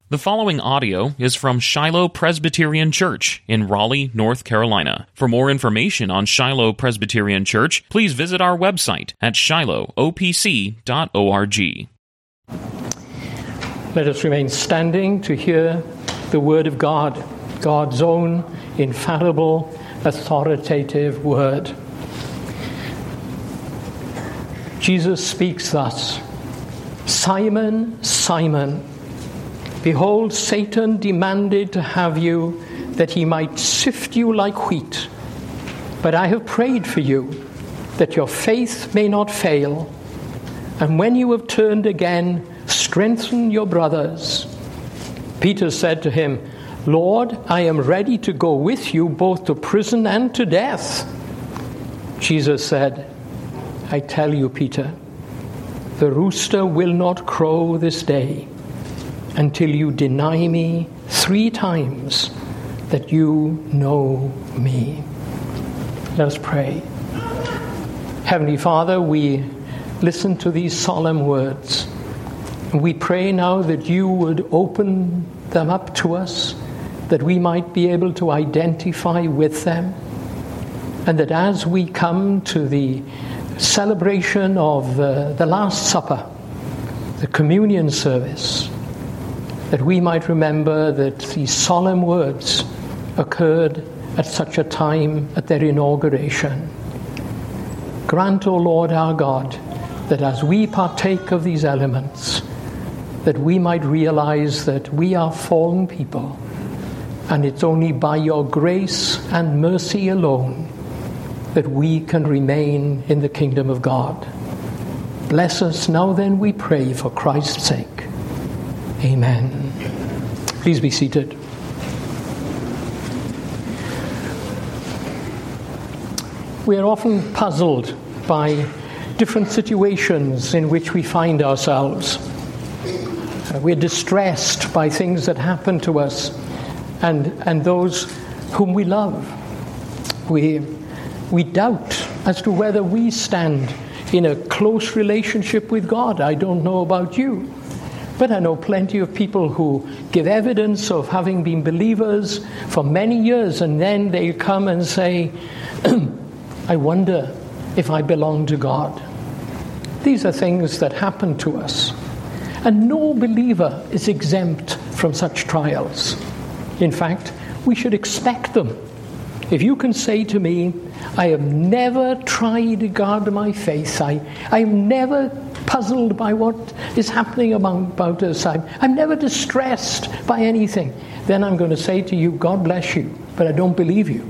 The following audio is from Shiloh Presbyterian Church in Raleigh, North Carolina. For more information on Shiloh Presbyterian Church, please visit our website at shilohopc.org. Let us remain standing to hear the Word of God, God's own infallible, authoritative Word. Jesus speaks thus, "Simon, Simon, behold, Satan demanded to have you, that he might sift you like wheat. But I have prayed for you, that your faith may not fail. And when you have turned again, strengthen your brothers." Peter said to him, "Lord, I am ready to go with you both to prison and to death." Jesus said, "I tell you, Peter, the rooster will not crow this day until you deny me 3 times that you know me." Let us pray. Heavenly Father, we listen to these solemn words. We pray now that you would open them up to us, that we might be able to identify with them, and that as we come to the celebration of the Last Supper, the communion service, that we might remember that these solemn words occurred at such a time at their inauguration. Grant, O Lord our God, that as we partake of these elements, that we might realize that we are fallen people, and it's only by your grace and mercy alone that we can remain in the kingdom of God. Bless us now then, we pray, for Christ's sake. Amen. Please be seated. We are often puzzled by different situations in which we find ourselves. We're distressed by things that happen to us and those whom we love. We doubt as to whether we stand in a close relationship with God. I don't know about you, but I know plenty of people who give evidence of having been believers for many years, and then they come and say, "I wonder if I belong to God." These are things that happen to us. And no believer is exempt from such trials. In fact, we should expect them. If you can say to me, "I have never tried to guard my faith, I'm never puzzled by what is happening about us, I'm never distressed by anything," then I'm going to say to you, "God bless you, but I don't believe you."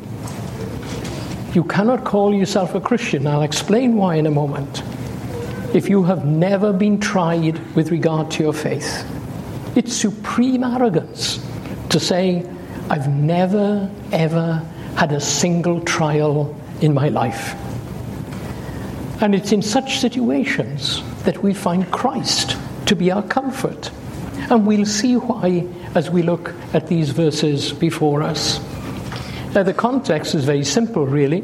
You cannot call yourself a Christian. I'll explain why in a moment. If you have never been tried with regard to your faith, it's supreme arrogance to say, "I've never, ever had a single trial in my life." And it's in such situations that we find Christ to be our comfort. And we'll see why as we look at these verses before us. Now, the context is very simple, really.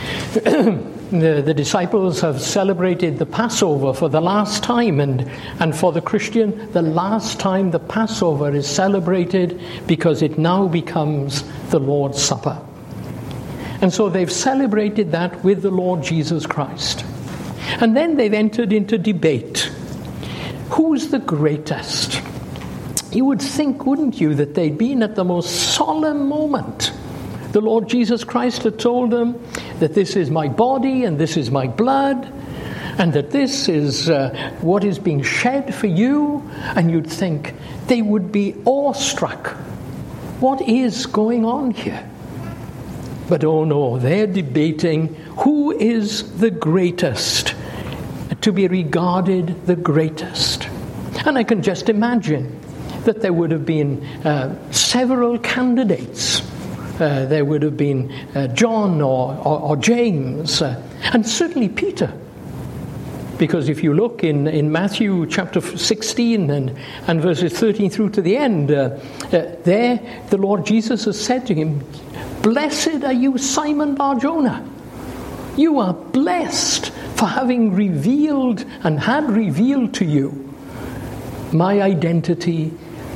The disciples have celebrated the Passover for the last time, and for the Christian, the last time the Passover is celebrated, because it now becomes the Lord's Supper. And so they've celebrated that with the Lord Jesus Christ. And then they've entered into debate. Who's the greatest? You would think, wouldn't you, that they'd been at the most solemn moment. The Lord Jesus Christ had told them that this is my body and this is my blood, and that this is what is being shed for you. And you'd think they would be awestruck. What is going on here? But oh no, they're debating who is the greatest, to be regarded the greatest. And I can just imagine that there would have been several candidates. There would have been John or James, and certainly Peter. Because if you look in Matthew chapter 16 and verses 13 through to the end, there the Lord Jesus has said to him, "Blessed are you, Simon Bar-Jonah. You are blessed for having revealed and had revealed to you my identity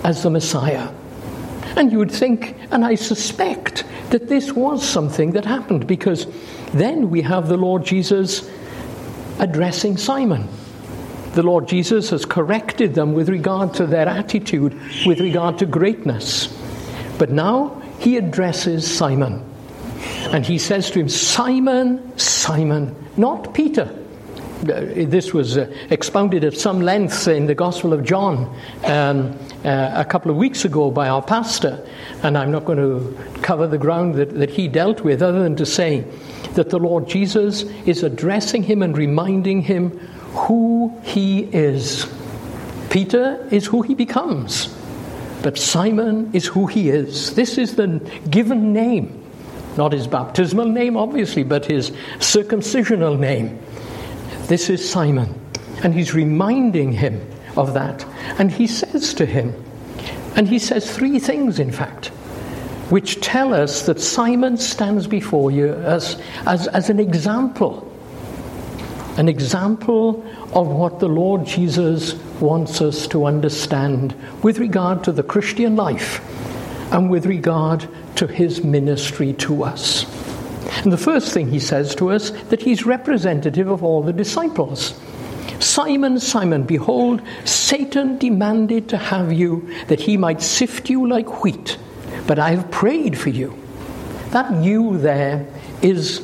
as the Messiah. And you would think, and I suspect, that this was something that happened, because then we have the Lord Jesus addressing Simon. The Lord Jesus has corrected them with regard to their attitude, with regard to greatness. But now he addresses Simon. And he says to him, Simon, Simon, not Peter. This was expounded at some length in the Gospel of John a couple of weeks ago by our pastor. And I'm not going to cover the ground that he dealt with, other than to say that the Lord Jesus is addressing him and reminding him who he is. Peter is who he becomes, but Simon is who he is. This is the given name. Not his baptismal name, obviously, but his circumcisional name. This is Simon. And he's reminding him of that. And he says to him, and he says three things, in fact, which tell us that Simon stands before you as an example. An example of what the Lord Jesus wants us to understand with regard to the Christian life and with regard to his ministry to us. And the first thing he says to us, that he's representative of all the disciples. Simon, Simon, behold, Satan demanded to have you, that he might sift you like wheat, but I have prayed for you. That you there is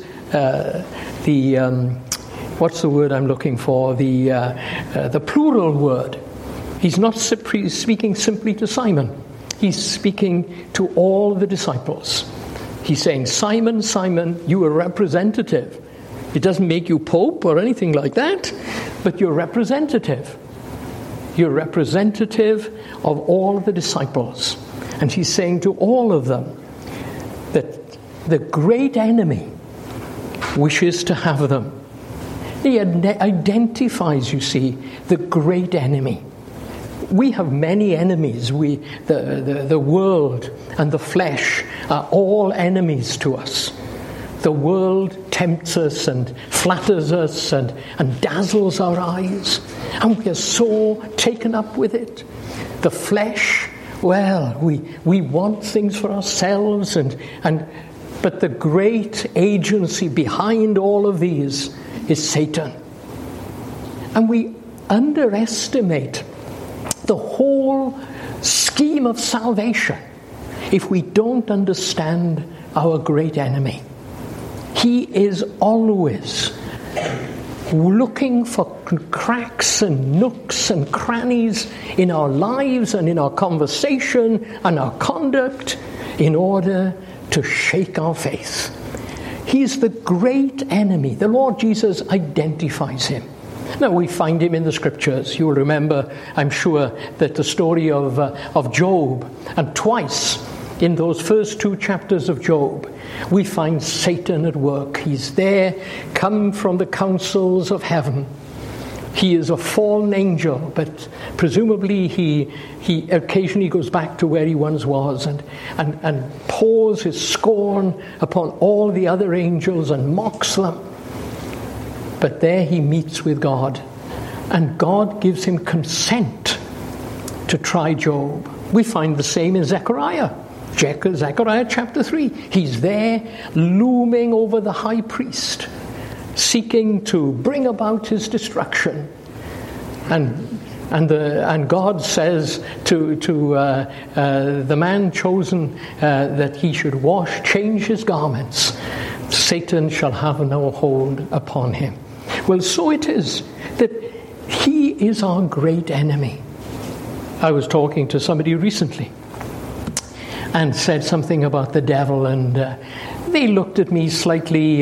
what's the word I'm looking for? The plural word. He's not speaking simply to Simon. He's speaking to all the disciples. He's saying, Simon, Simon, you are representative. It doesn't make you pope or anything like that, but you're representative. You're representative of all the disciples. And he's saying to all of them that the great enemy wishes to have them. He identifies, you see, the great enemy. We have many enemies. The world and the flesh are all enemies to us. The world tempts us and flatters us and dazzles our eyes, and we are so taken up with it. The flesh, well, we want things for ourselves, but the great agency behind all of these is Satan. And we underestimate the whole scheme of salvation if we don't understand our great enemy. He is always looking for cracks and nooks and crannies in our lives and in our conversation and our conduct in order to shake our faith. He's the great enemy. The Lord Jesus identifies him. Now, we find him in the Scriptures. You'll remember, I'm sure, that the story of Job, and twice in those first two chapters of Job, we find Satan at work. He's there, come from the councils of heaven. He is a fallen angel, but presumably he occasionally goes back to where he once was and pours his scorn upon all the other angels and mocks them. But there he meets with God, and God gives him consent to try Job. We find the same in Zechariah. Zechariah chapter 3. He's there looming over the high priest, seeking to bring about his destruction. And God says to the man chosen that he should change his garments. Satan shall have no hold upon him. Well, so it is that he is our great enemy. I was talking to somebody recently and said something about the devil, and they looked at me slightly,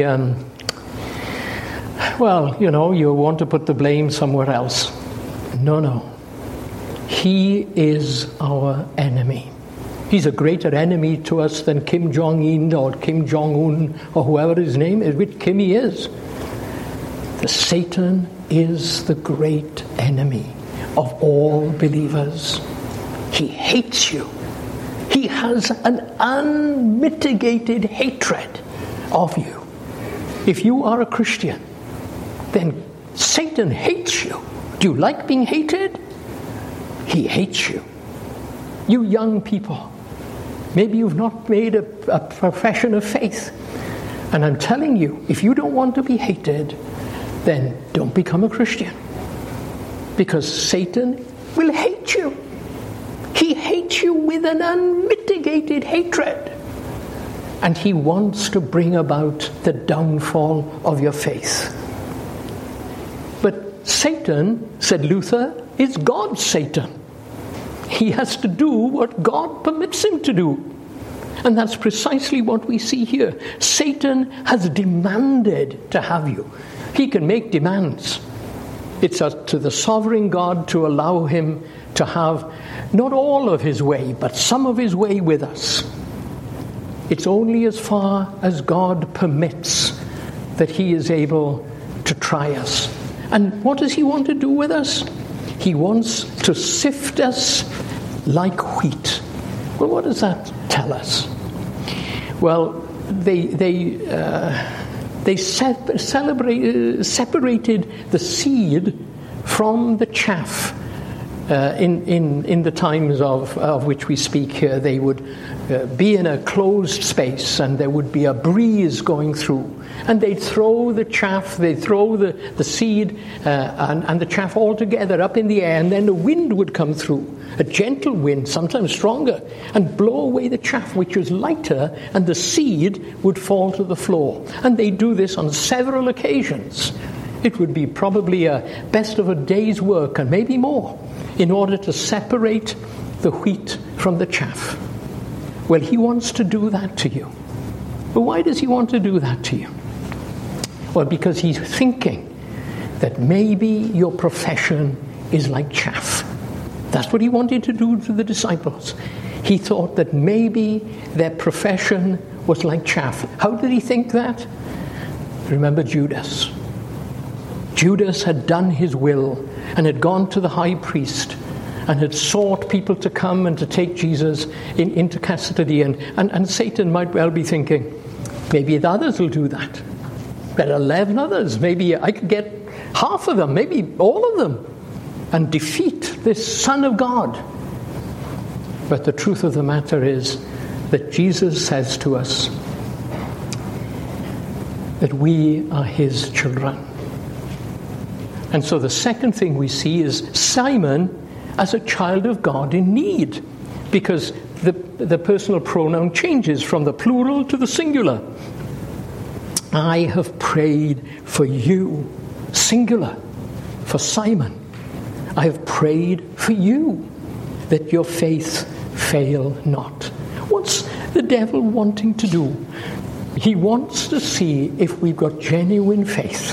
well, you want to put the blame somewhere else. No. He is our enemy. He's a greater enemy to us than Kim Jong-un or Kim Jong-un or whoever his name is, which Kim he is. The Satan is the great enemy of all believers. He hates you. He has an unmitigated hatred of you. If you are a Christian, then Satan hates you. Do you like being hated? He hates you. You young people, maybe you've not made a profession of faith. And I'm telling you, if you don't want to be hated, then don't become a Christian. Because Satan will hate you. He hates you with an unmitigated hatred. And he wants to bring about the downfall of your faith. But Satan, said Luther, is God's Satan. He has to do what God permits him to do. And that's precisely what we see here. Satan has demanded to have you. He can make demands. It's up to the sovereign God to allow him to have not all of his way, but some of his way with us. It's only as far as God permits that he is able to try us. And what does he want to do with us? He wants to sift us like wheat. Well, what does that tell us? Well, they separated the seed from the chaff. In the times of which we speak here, they would be in a closed space, and there would be a breeze going through, and they'd throw the chaff, they'd throw the seed and the chaff all together up in the air, and then the wind would come through, a gentle wind, sometimes stronger, and blow away the chaff, which was lighter, and the seed would fall to the floor. And they do this on several occasions. It would be probably a best of a day's work, and maybe more, in order to separate the wheat from the chaff. Well, he wants to do that to you. But why does he want to do that to you? Well, because he's thinking that maybe your profession is like chaff. That's what he wanted to do to the disciples. He thought that maybe their profession was like chaff. How did he think that? Remember Judas. Judas had done his will and had gone to the high priest and had sought people to come and to take Jesus into custody. And Satan might well be thinking, maybe the others will do that. There are 11 others. Maybe I could get half of them, maybe all of them, and defeat this Son of God. But the truth of the matter is that Jesus says to us that we are his children. And so the second thing we see is Simon as a child of God in need, because the personal pronoun changes from the plural to the singular. I have prayed for you, singular, for Simon. I have prayed for you, that your faith fail not. What's the devil wanting to do? He wants to see if we've got genuine faith.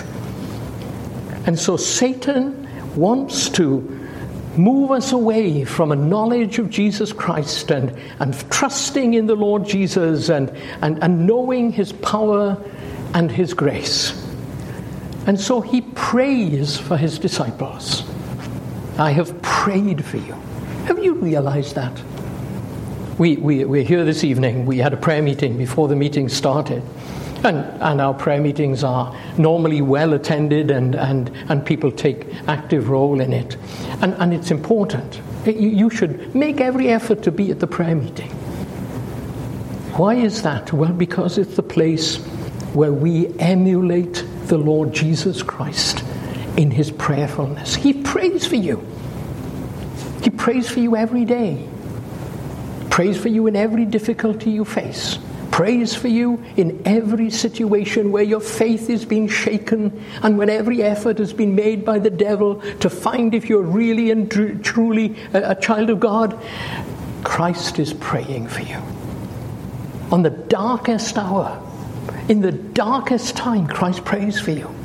And so Satan wants to move us away from a knowledge of Jesus Christ and trusting in the Lord Jesus and knowing his power and his grace. And so he prays for his disciples. I have prayed for you. Have you realized that? We're here this evening. We had a prayer meeting before the meeting started. And our prayer meetings are normally well attended and people take active role in it. And it's important. You should make every effort to be at the prayer meeting. Why is that? Well, because it's the place where we emulate the Lord Jesus Christ in his prayerfulness. He prays for you. He prays for you every day. Prays for you in every difficulty you face. Prays for you in every situation where your faith is being shaken and when every effort has been made by the devil to find if you're really and truly a child of God. Christ is praying for you. On the darkest hour, in the darkest time, Christ prays for you.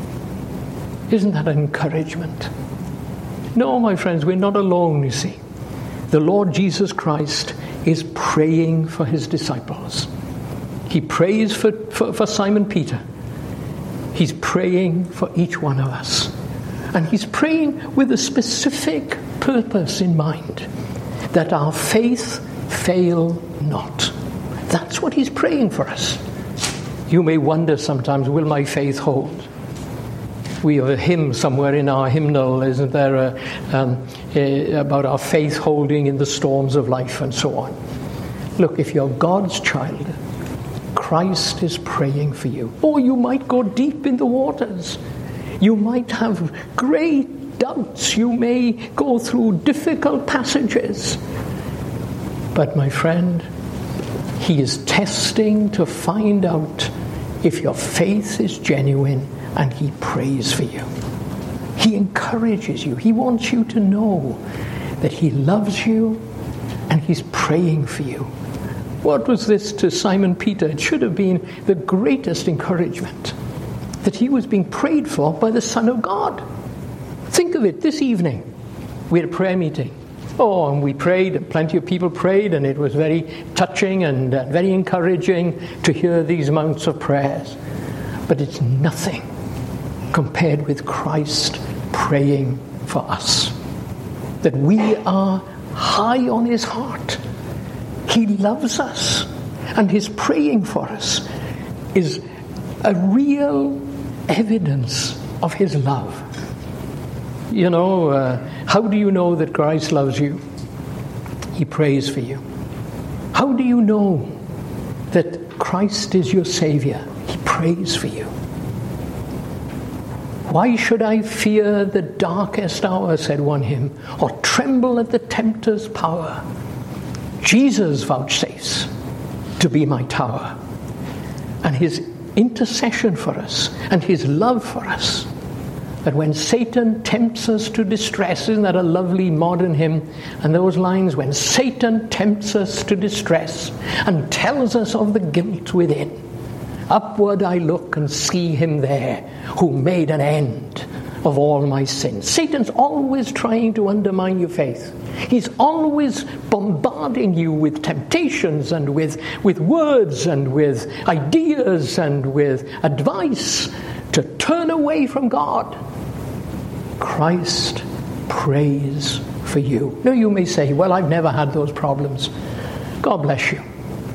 Isn't that an encouragement? No, my friends, we're not alone, you see. The Lord Jesus Christ is praying for his disciples. He prays for Simon Peter. He's praying for each one of us. And he's praying with a specific purpose in mind, that our faith fail not. That's what he's praying for us. You may wonder sometimes, will my faith hold? We have a hymn somewhere in our hymnal, isn't there? about our faith holding in the storms of life and so on. Look, if you're God's child, Christ is praying for you. Or you might go deep in the waters. You might have great doubts. You may go through difficult passages. But my friend, He is testing to find out if your faith is genuine, and He prays for you. He encourages you. He wants you to know that He loves you and He's praying for you. What was this to Simon Peter? It should have been the greatest encouragement, that he was being prayed for by the Son of God. Think of it, this evening we had a prayer meeting. Oh, and we prayed, and plenty of people prayed, and it was very touching and very encouraging to hear these amounts of prayers. But it's nothing compared with Christ praying for us. That we are high on His heart. He loves us, and His praying for us is a real evidence of His love. You know, how do you know that Christ loves you? He prays for you. How do you know that Christ is your Savior? He prays for you. Why should I fear the darkest hour, said one hymn, or tremble at the tempter's power? Jesus vouchsafes to be my tower, and His intercession for us and His love for us, that when Satan tempts us to distress, isn't that a lovely modern hymn? And those lines, when Satan tempts us to distress and tells us of the guilt within, upward I look and see Him there who made an end of all my sins. Satan's always trying to undermine your faith. He's always bombarding you with temptations and with words and with ideas and with advice to turn away from God. Christ prays for you. Now you may say, well, I've never had those problems. God bless you.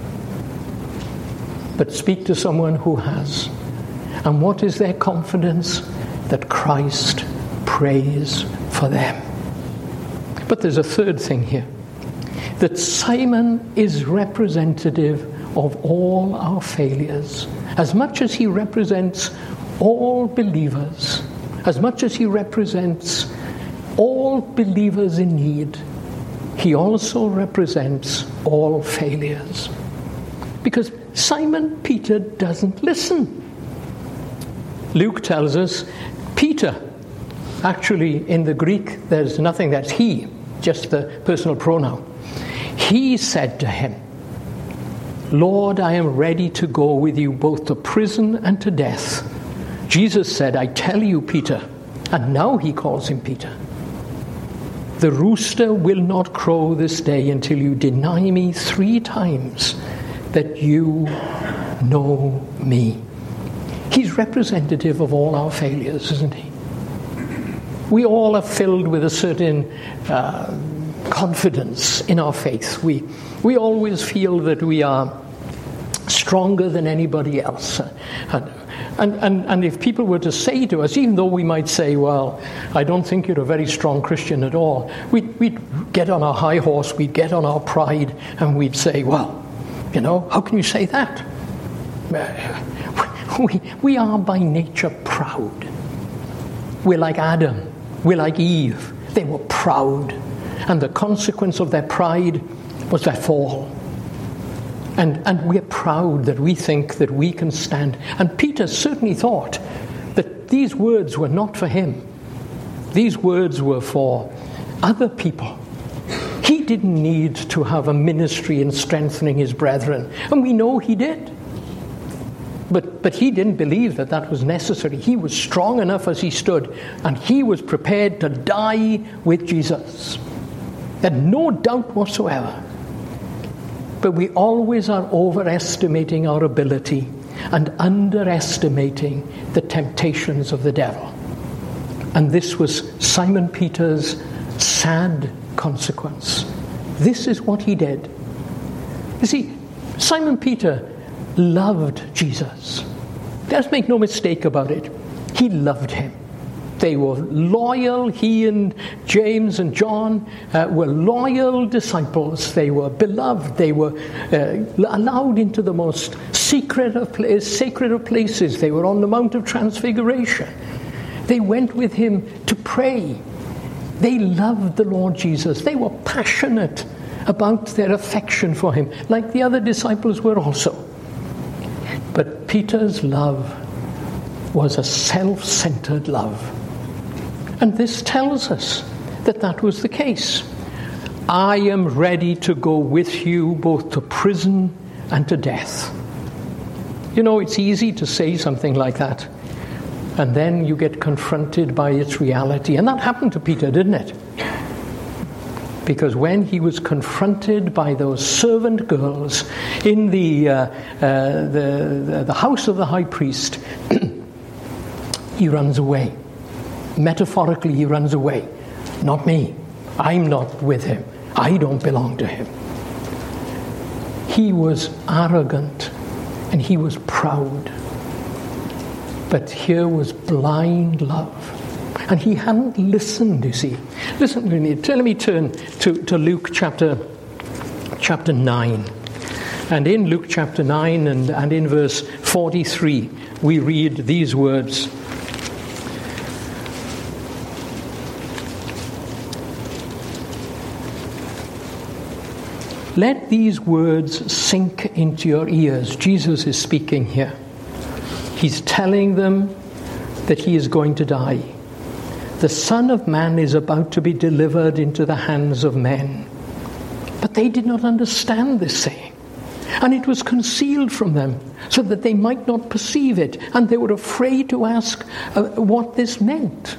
But speak to someone who has. And what is their confidence? That Christ prays for them. But there's a third thing here. That Simon is representative of all our failures. As much as he represents all believers, as much as he represents all believers in need, he also represents all failures. Because Simon Peter doesn't listen. Luke tells us Peter, actually in the Greek there's nothing, that's he, just the personal pronoun. He said to him, Lord, I am ready to go with you both to prison and to death. Jesus said, I tell you, Peter, and now he calls him Peter, the rooster will not crow this day until you deny me 3 times that you know me. He's representative of all our failures, isn't he? We all are filled with a certain confidence in our faith. We always feel that we are stronger than anybody else. And if people were to say to us, even though we might say, well, I don't think you're a very strong Christian at all, we'd get on our high horse, we'd get on our pride, and we'd say, well, you know, how can you say that? We are by nature proud. We're like Adam. We're like Eve. They were proud. And the consequence of their pride was their fall. And we're proud that we think that we can stand. And Peter certainly thought that these words were not for him. These words were for other people. He didn't need to have a ministry in strengthening his brethren. And we know he did. But he didn't believe that that was necessary. He was strong enough as he stood, and he was prepared to die with Jesus. And no doubt whatsoever. But we always are overestimating our ability and underestimating the temptations of the devil. And this was Simon Peter's sad consequence. This is what he did. You see, Simon Peter loved Jesus. Let's make no mistake about it. He loved him. They were loyal. He and James and John were loyal disciples. They were beloved. They were allowed into the most sacred of places. They were on the Mount of Transfiguration. They went with him to pray. They loved the Lord Jesus. They were passionate about their affection for him, like the other disciples were also. But Peter's love was a self-centered love. And this tells us that that was the case. I am ready to go with you both to prison and to death. You know, it's easy to say something like that, and then you get confronted by its reality. And that happened to Peter, didn't it? Because when he was confronted by those servant girls in the house of the high priest, he runs away. Metaphorically, he runs away. Not me. I'm not with him. I don't belong to him. He was arrogant and he was proud. But here was blind love. And he hadn't listened, you see. Listen to me. Let me turn to Luke chapter 9. And in Luke chapter 9 and in verse 43, we read these words. Let these words sink into your ears. Jesus is speaking here. He's telling them that he is going to die. The Son of Man is about to be delivered into the hands of men. But they did not understand this saying. And it was concealed from them so that they might not perceive it. And they were afraid to ask what this meant.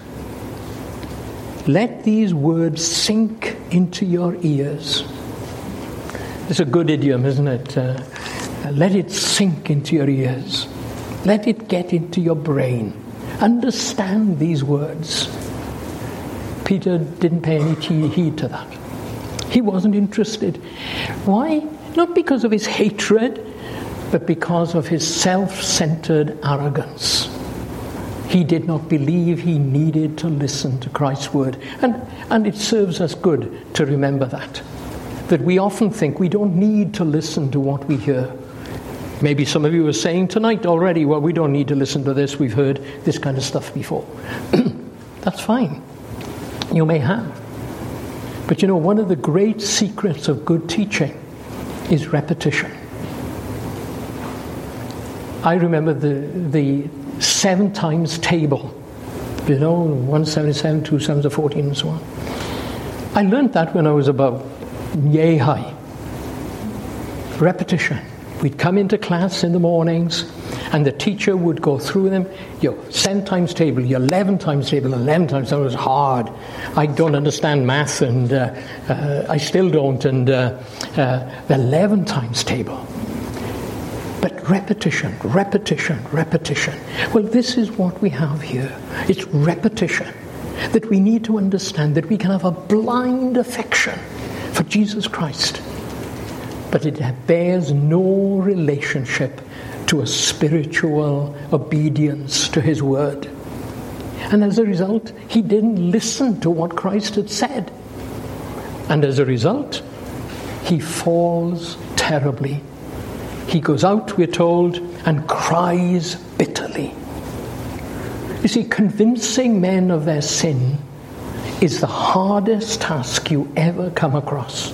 Let these words sink into your ears. It's a good idiom, isn't it? Let it sink into your ears. Let it get into your brain. Understand these words. Peter didn't pay any heed to that. He wasn't interested. Why? Not because of his hatred, but because of his self-centered arrogance. He did not believe he needed to listen to Christ's word. And it serves us good to remember that we often think we don't need to listen to what we hear. Maybe some of you are saying tonight already, well, we don't need to listen to this. We've heard this kind of stuff before. That's fine. You may have. But you know, one of the great secrets of good teaching is repetition. I remember the 7 times table. You know, 177, 2 7s are 14 and so on. I learned that when I was about yay high. Repetition. We'd come into class in the mornings and the teacher would go through them. Your 7 times table, your 11 times table, 11 times. That was hard. I don't understand math and I still don't. And the 11 times table. But repetition, repetition, repetition. Well, this is what we have here. It's repetition. That we need to understand that we can have a blind affection for Jesus Christ, but it bears no relationship to a spiritual obedience to his word. And as a result, he didn't listen to what Christ had said. And as a result, he falls terribly. He goes out, we're told, and cries bitterly. You see, convincing men of their sin is the hardest task you ever come across.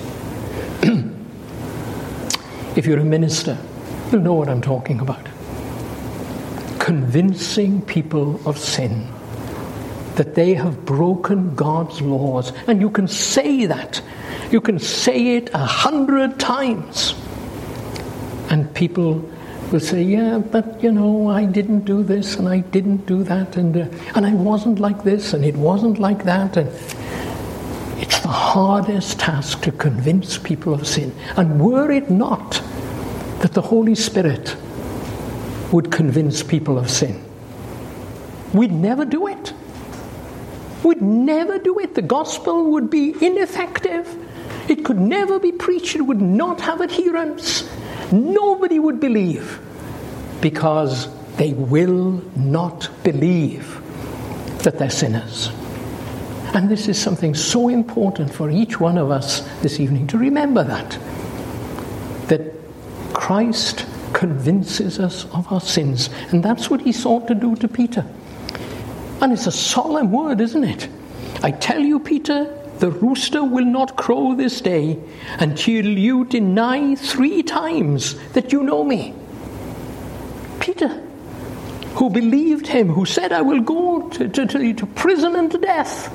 If you're a minister, you'll know what I'm talking about. Convincing people of sin, that they have broken God's laws. And you can say that. You can say it 100 times. And people will say, yeah, but you know, I didn't do this and I didn't do that and I wasn't like this and it wasn't like that. And it's the hardest task to convince people of sin. And were it not that the Holy Spirit would convince people of sin, we'd never do it. We'd never do it. The gospel would be ineffective. It could never be preached. It would not have adherents. Nobody would believe because they will not believe. that they're sinners. And this is something so important for each one of us this evening to remember that Christ convinces us of our sins. And that's what he sought to do to Peter. And it's a solemn word, isn't it? I tell you, Peter, the rooster will not crow this day until you deny 3 times that you know me. Peter, who believed him, who said, I will go to prison and to death.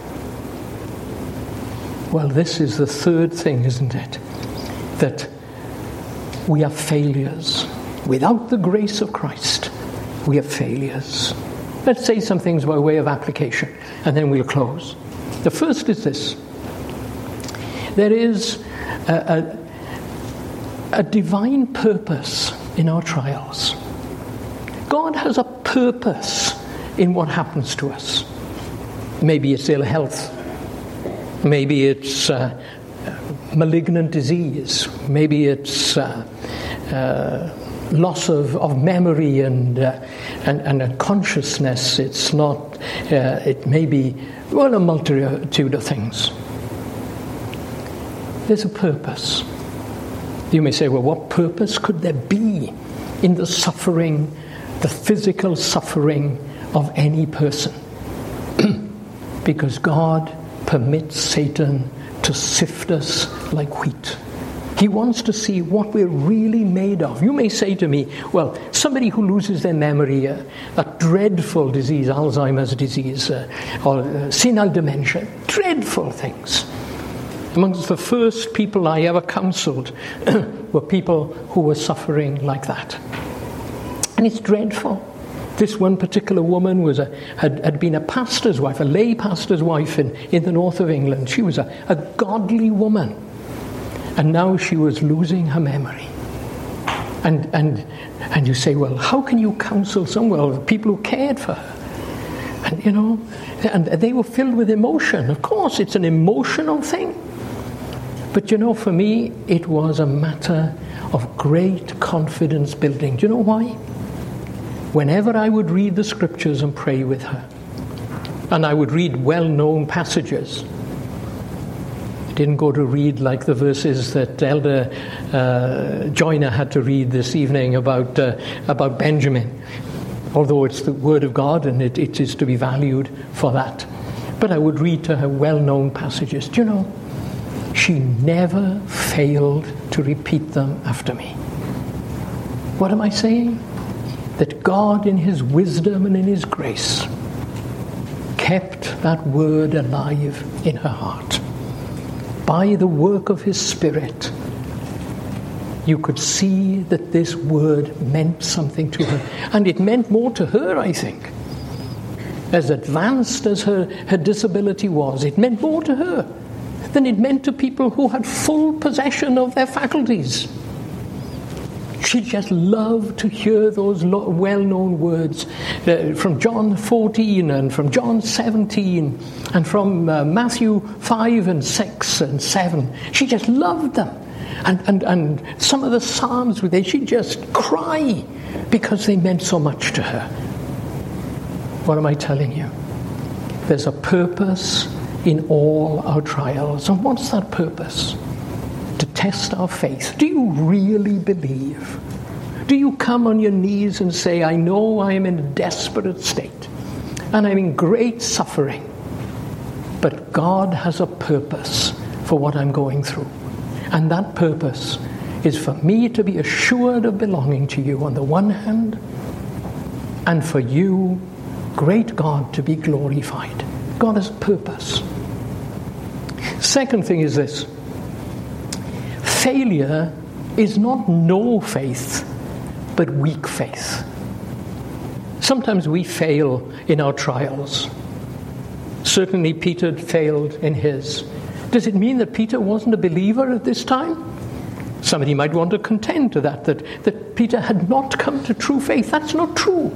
Well, this is the third thing, isn't it? That we are failures. Without the grace of Christ, we are failures. Let's say some things by way of application, and then we'll close. The first is this. There is a divine purpose in our trials. God has a purpose in what happens to us. Maybe it's ill health. Maybe it's malignant disease. Maybe it's loss of memory and a consciousness. It's not. It may be a multitude of things. There's a purpose. You may say, well, what purpose could there be in the suffering, the physical suffering of any person? Because God permits Satan to sift us like wheat. He wants to see what we're really made of. You may say to me, well, somebody who loses their memory, that dreadful disease, Alzheimer's disease, or senile dementia, dreadful things. Amongst the first people I ever counseled were people who were suffering like that. And it's dreadful. This one particular woman had been a pastor's wife, a lay pastor's wife in the north of England. She was a godly woman. And now she was losing her memory. And you say, well, how can you counsel someone, people who cared for her? And, and they were filled with emotion. Of course, it's an emotional thing. But for me, it was a matter of great confidence building. Do you know why? Whenever I would read the scriptures and pray with her, and I would read well-known passages, I didn't go to read like the verses that Elder Joyner had to read this evening about Benjamin, although it's the Word of God and it is to be valued for that. But I would read to her well-known passages. Do you know, she never failed to repeat them after me. What am I saying? That God in his wisdom and in his grace kept that word alive in her heart. By the work of his Spirit, you could see that this word meant something to her. And it meant more to her, I think. As advanced as her disability was, it meant more to her than it meant to people who had full possession of their faculties. She just loved to hear those well-known words from John 14 and from John 17 and from Matthew 5 and 6 and 7. She just loved them. And some of the Psalms, she'd just cry because they meant so much to her. What am I telling you? There's a purpose in all our trials. And what's that purpose? To test our faith. Do you really believe? Do you come on your knees and say, I know I am in a desperate state and I'm in great suffering, but God has a purpose for what I'm going through. And that purpose is for me to be assured of belonging to you on the one hand, and for you, great God, to be glorified. God has purpose. Second thing is this. Failure is not no faith, but weak faith. Sometimes we fail in our trials. Certainly Peter failed in his. Does it mean that Peter wasn't a believer at this time? Somebody might want to contend to that Peter had not come to true faith. That's not true.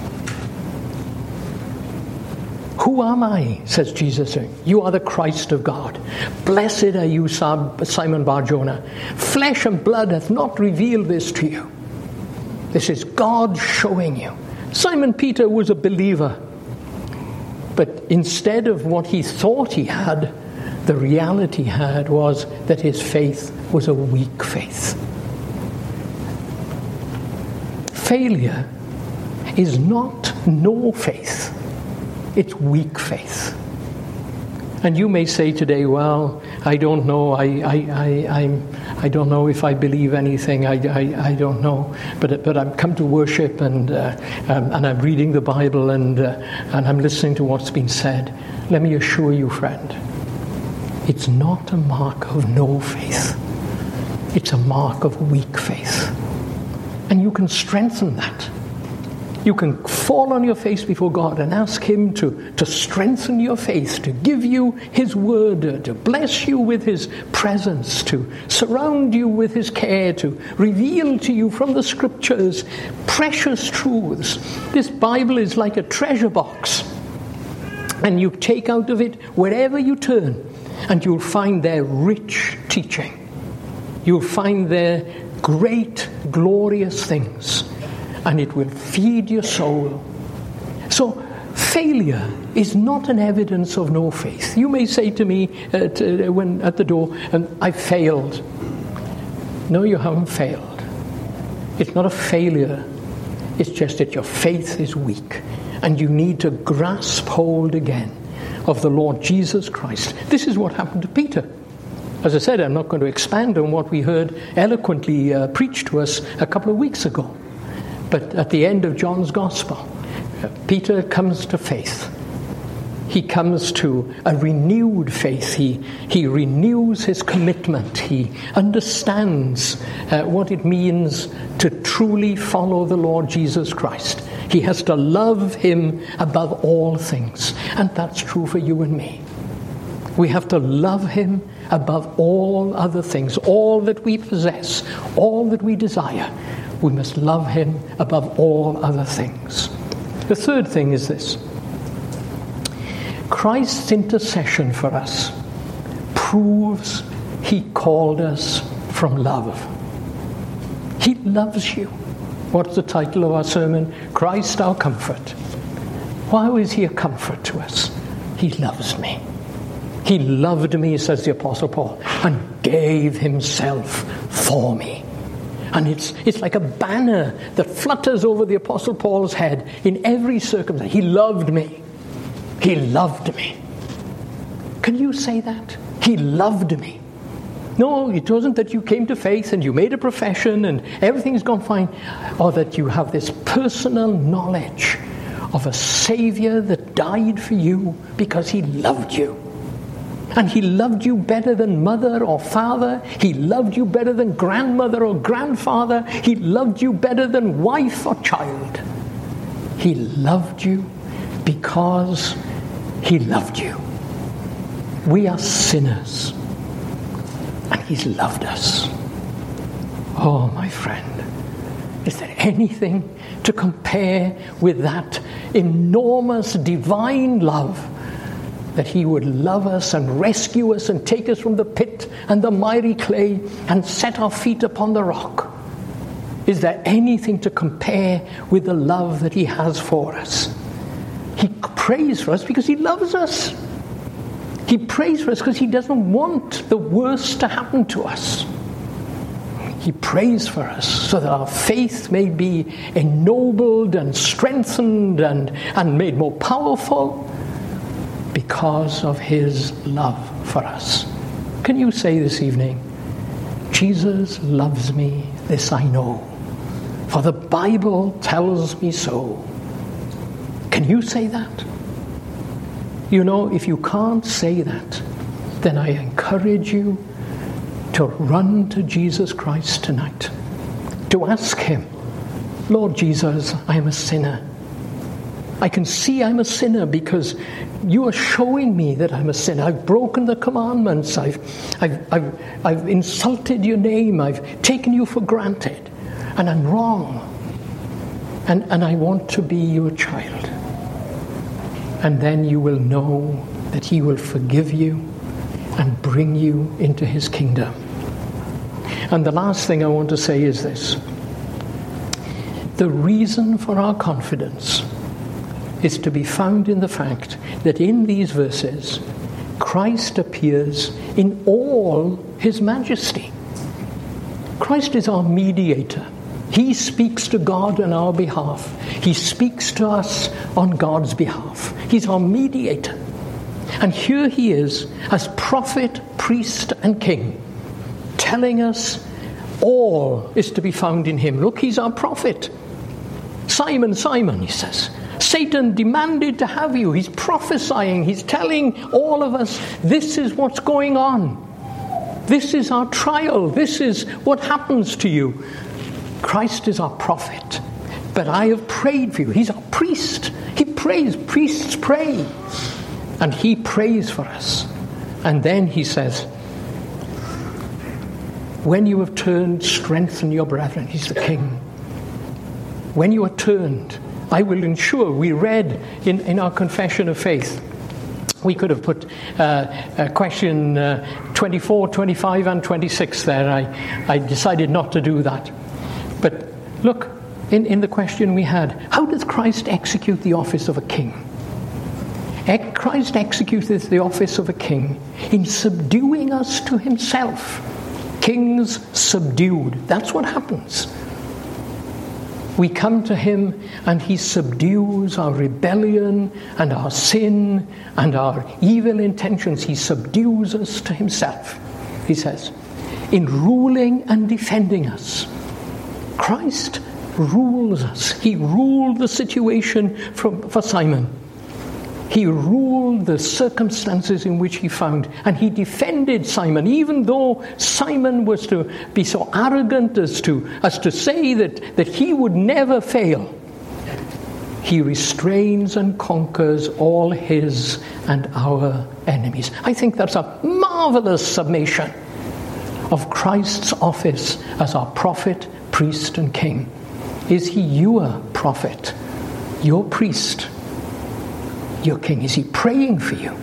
Who am I, says Jesus. You are the Christ of God. Blessed are you, Simon Bar-Jonah. Flesh and blood hath not revealed this to you. This is God showing you. Simon Peter was a believer. But instead of what he thought he had, the reality he had was that his faith was a weak faith. Failure is not no faith. It's weak faith. And you may say today, well, I don't know. I don't know if I believe anything. I don't know. But I've come to worship and I'm reading the Bible and I'm listening to what's been said. Let me assure you, friend, it's not a mark of no faith. It's a mark of weak faith. And you can strengthen that. You can fall on your face before God and ask Him to strengthen your faith, to give you His word, to bless you with His presence, to surround you with His care, to reveal to you from the Scriptures precious truths. This Bible is like a treasure box, and you take out of it wherever you turn, and you'll find there rich teaching. You'll find there great, glorious things. And it will feed your soul. So failure is not an evidence of no faith. You may say to me when at the door, I failed. No, you haven't failed. It's not a failure. It's just that your faith is weak. And you need to grasp hold again of the Lord Jesus Christ. This is what happened to Peter. As I said, I'm not going to expand on what we heard eloquently preached to us a couple of weeks ago. But at the end of John's Gospel, Peter comes to faith. He comes to a renewed faith. He renews his commitment. He understands what it means to truly follow the Lord Jesus Christ. He has to love Him above all things. And that's true for you and me. We have to love Him above all other things, all that we possess, all that we desire. We must love Him above all other things. The third thing is this. Christ's intercession for us proves He called us from love. He loves you. What's the title of our sermon? Christ our comfort. Why is He a comfort to us? He loves me. He loved me, says the Apostle Paul, and gave Himself for me. And it's like a banner that flutters over the Apostle Paul's head in every circumstance. He loved me. He loved me. Can you say that? He loved me. No, it wasn't that you came to faith and you made a profession and everything's gone fine. Or that you have this personal knowledge of a Savior that died for you because He loved you. And He loved you better than mother or father. He loved you better than grandmother or grandfather. He loved you better than wife or child. He loved you because He loved you. We are sinners, and He's loved us. Oh, my friend, is there anything to compare with that enormous divine love? That He would love us and rescue us and take us from the pit and the miry clay and set our feet upon the rock. Is there anything to compare with the love that He has for us? He prays for us because He loves us. He prays for us because He doesn't want the worst to happen to us. He prays for us so that our faith may be ennobled and strengthened and made more powerful, because of His love for us. Can you say this evening, Jesus loves me, this I know, for the Bible tells me so. Can you say that? You know, if you can't say that, then I encourage you to run to Jesus Christ tonight, to ask Him, Lord Jesus, I am a sinner. I can see I'm a sinner because You are showing me that I'm a sinner. I've broken the commandments. I've insulted Your name. I've taken You for granted. And I'm wrong. And I want to be Your child. And then you will know that He will forgive you and bring you into His kingdom. And the last thing I want to say is this. The reason for our confidence is to be found in the fact that in these verses, Christ appears in all his majesty. Christ is our mediator. He speaks to God on our behalf. He speaks to us on God's behalf. He's our mediator. And here he is as prophet, priest, and king, telling us all is to be found in him. Look, he's our prophet. Simon, Simon, he says, Satan demanded to have you. He's prophesying. He's telling all of us, this is what's going on. This is our trial. This is what happens to you. Christ is our prophet. But I have prayed for you. He's our priest. He prays. Priests pray. And he prays for us. And then he says, when you have turned, strengthen your brethren. He's the king. When you are turned, I will ensure. We read in our confession of faith. We could have put question 24, 25, and 26 there. I decided not to do that. But look, in the question we had, how does Christ execute the office of a king? Christ executes the office of a king in subduing us to himself. Kings subdued. That's what happens. We come to him and he subdues our rebellion and our sin and our evil intentions. He subdues us to himself, he says, in ruling and defending us. Christ rules us. He ruled the situation for Simon. He ruled the circumstances in which he found, and he defended Simon, even though Simon was to be so arrogant as to say that he would never fail. He restrains and conquers all his and our enemies. I think that's a marvelous summation of Christ's office as our prophet, priest, and king. Is he your prophet, your priest, your king? Is he praying for you?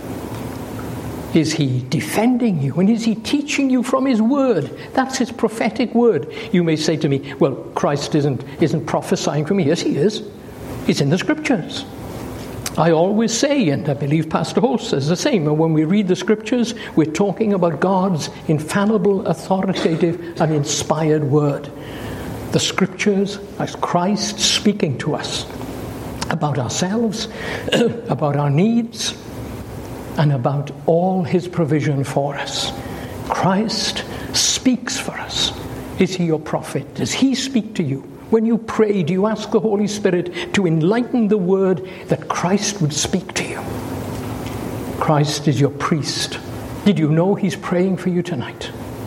Is he defending you? And is he teaching you from his word? That's his prophetic word. You may say to me, well, Christ isn't prophesying for me. Yes, he is. It's in the scriptures. I always say, and I believe Pastor Holt says the same, and when we read the scriptures, we're talking about God's infallible, authoritative, and inspired word. The scriptures as Christ speaking to us about ourselves, about our needs, and about all his provision for us. Christ speaks for us. Is he your prophet? Does he speak to you? When you pray, do you ask the Holy Spirit to enlighten the word that Christ would speak to you? Christ is your priest. Did you know he's praying for you tonight?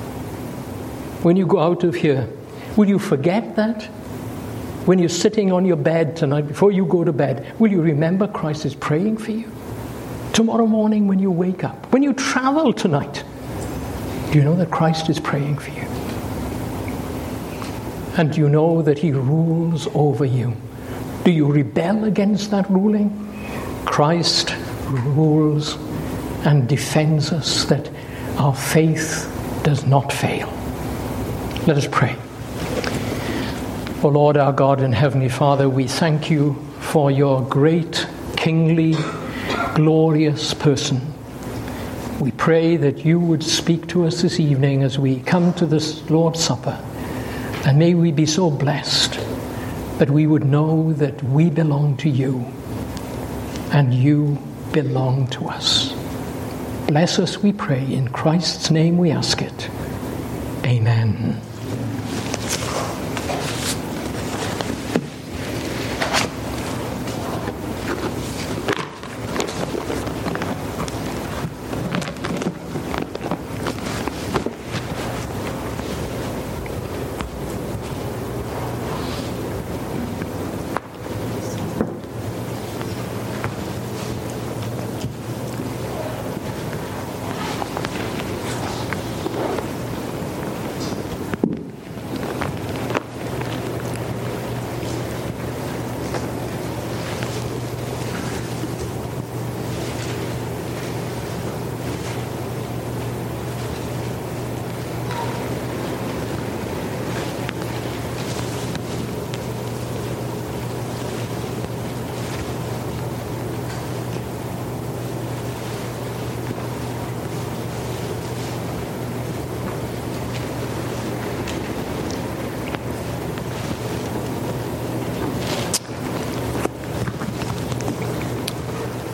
When you go out of here, will you forget that? When you're sitting on your bed tonight, before you go to bed, will you remember Christ is praying for you? Tomorrow morning when you wake up, when you travel tonight, do you know that Christ is praying for you? And do you know that he rules over you? Do you rebel against that ruling? Christ rules and defends us, that our faith does not fail. Let us pray. O Lord, our God and Heavenly Father, we thank you for your great, kingly, glorious person. We pray that you would speak to us this evening as we come to this Lord's Supper. And may we be so blessed that we would know that we belong to you and you belong to us. Bless us, we pray. In Christ's name we ask it. Amen.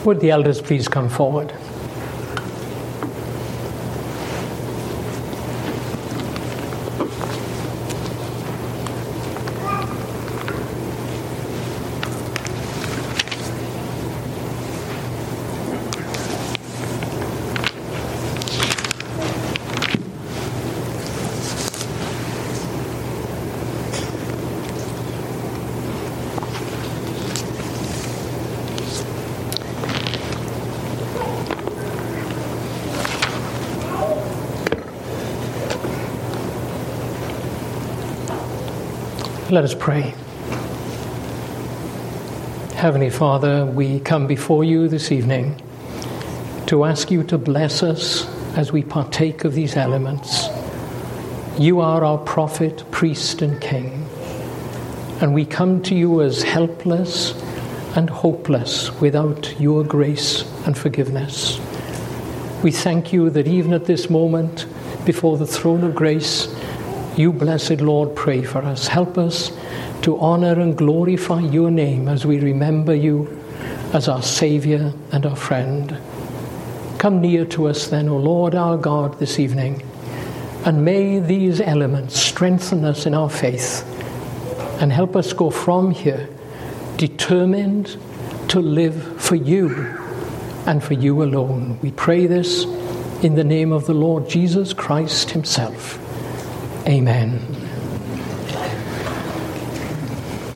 Would the elders please come forward? Let us pray. Heavenly Father, we come before you this evening to ask you to bless us as we partake of these elements. You are our prophet, priest, and king, and we come to you as helpless and hopeless without your grace and forgiveness. We thank you that even at this moment, before the throne of grace, you, blessed Lord, pray for us. Help us to honor and glorify your name as we remember you as our Saviour and our friend. Come near to us then, O Lord our God, this evening, and may these elements strengthen us in our faith and help us go from here determined to live for you and for you alone. We pray this in the name of the Lord Jesus Christ himself. Amen.